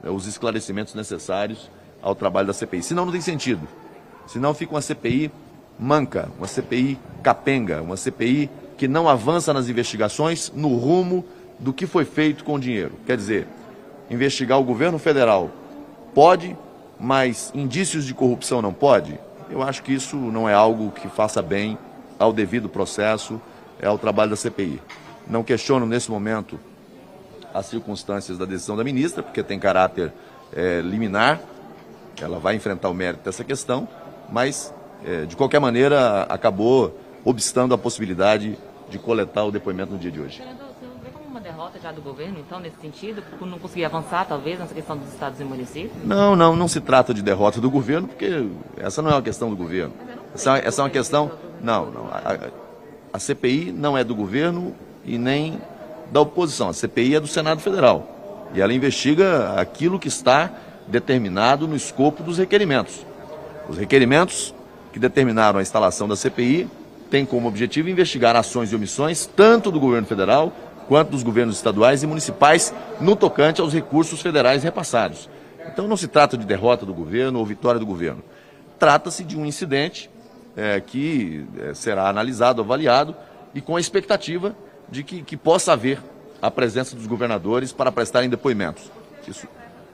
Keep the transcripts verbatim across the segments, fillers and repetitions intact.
os esclarecimentos necessários ao trabalho da C P I. Senão não tem sentido. Senão fica uma C P I manca, uma C P I capenga, uma C P I que não avança nas investigações no rumo do que foi feito com o dinheiro. Quer dizer, investigar o governo federal pode, mas indícios de corrupção não pode? Eu acho que isso não é algo que faça bem ao devido processo, é ao trabalho da C P I. Não questiono nesse momento as circunstâncias da decisão da ministra, porque tem caráter é, liminar, ela vai enfrentar o mérito dessa questão, mas, é, de qualquer maneira, acabou obstando a possibilidade de coletar o depoimento no dia de hoje. Senador, você não vê como uma derrota já do governo, então, nesse sentido, por não conseguir avançar, talvez, nessa questão dos estados e municípios? Não, não, não se trata de derrota do governo, porque essa não é uma questão do governo. Essa, essa é uma questão... Não, não. A, a C P I não é do governo e nem da oposição. A C P I é do Senado Federal. E ela investiga aquilo que está determinado no escopo dos requerimentos. Os requerimentos que determinaram a instalação da C P I têm como objetivo investigar ações e omissões tanto do governo federal quanto dos governos estaduais e municipais no tocante aos recursos federais repassados. Então não se trata de derrota do governo ou vitória do governo. Trata-se de um incidente é, que é, será analisado, avaliado e com a expectativa de que, que possa haver a presença dos governadores para prestarem depoimentos. Isso.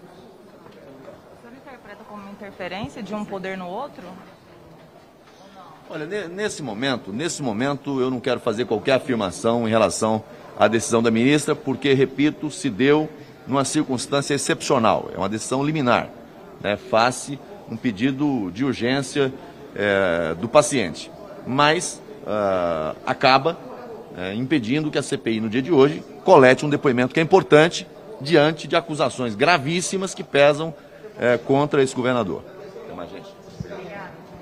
O senhor interpreta como uma interferência de um poder no outro? Olha, nesse momento, nesse momento eu não quero fazer qualquer afirmação em relação à decisão da ministra, porque, repito, se deu numa circunstância excepcional, é uma decisão liminar, né, face um pedido de urgência é, do paciente, mas uh, acaba é, impedindo que a C P I no dia de hoje colete um depoimento que é importante diante de acusações gravíssimas que pesam é, contra esse governador. Tem mais gente? Obrigada.